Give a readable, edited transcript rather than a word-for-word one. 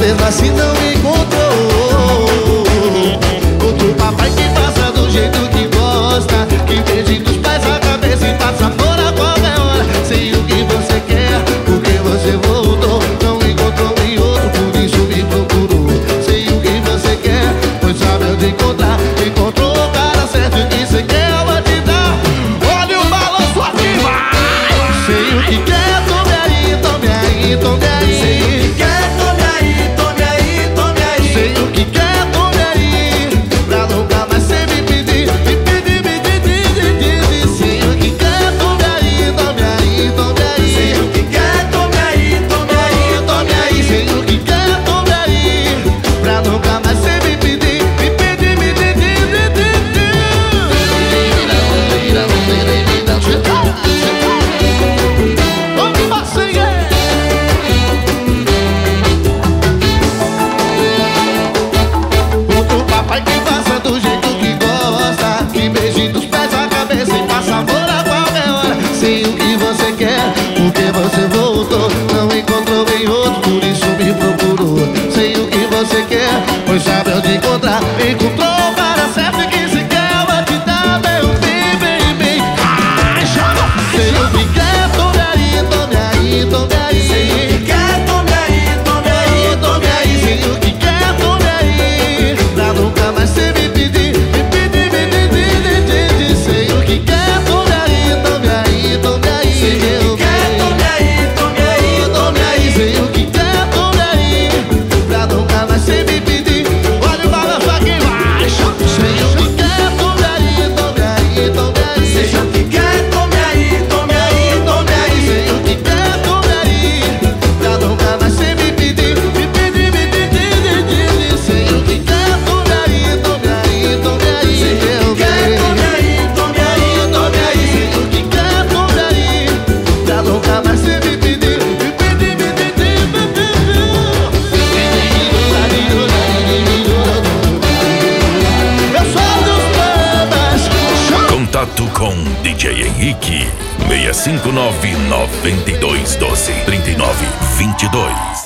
mesmo assim não me encontrou. Outro papai que passa do jeito que gosta, que beije dos pés a cabeça e passa amor a qualquer hora. Sei o que você quer, porque você voltou. Não encontrou em outro, por isso me procurou. Sei o que você quer, pois sabe onde encontrar. Encontrou o cara certo que você quer, eu vou te dar. Olha o balanço aqui, vai! Sei o que quer, tome aí, tome aí, tome aí. Sei o que quer, tome aí, tome aí, tome aí. Sei o que quer, tome aí, pra nunca mais você me pedir. Me pedir, me pedir. Sei o que quer, tome aí, tome aí, tome aí. Sei o que quer, tome aí, tome aí, tome aí. Sei o que quer, tome aí, pra nunca mais você me pedir. Me pedir, me pedir. Outro papai que passa do jeito que gosta, que beije dos pés a cabeça e passa amor a qualquer hora. Sei o que você quer, porque você voltou. Não encontrou em outro, por isso me procurou. Sei o que você quer, pois sabe onde encontrar. Encontrou o cara certo que se quer, eu vou te dar, meu bem, bem, bem. Ai, chama! Sei o que quer, tome aí, tome aí, tome aí. Sei o que quer, tome aí, tome aí, tome aí. Sei o que quer, tome aí, pra nunca mais você me pedir. Me pedir, me pedir. Sei o que quer, tome aí, tome aí, tome aí. Sei o que quer, tome aí, tome aí, tome aí. Sei o que quer, tome aí, pra nunca mais você me pedir. Olha o balanço aqui, vai! Sei o que quer, tome aí, tome aí, tome aí. Sei o que quer, tome aí, tome aí, tome aí. Sei o que quer, tome aí, pra nunca mais você me pedir. Me pedir, me pedir. Sei o que quer, tome aí, tome aí, tome aí. Sei o que quer, tome aí, tome aí, tome aí. Sei o que quer, tome aí, pra nunca mais você me pedir. Me pedir, me pedir. Eu sou dos bambas. Contato com DJ Henrique 659-9212-3922.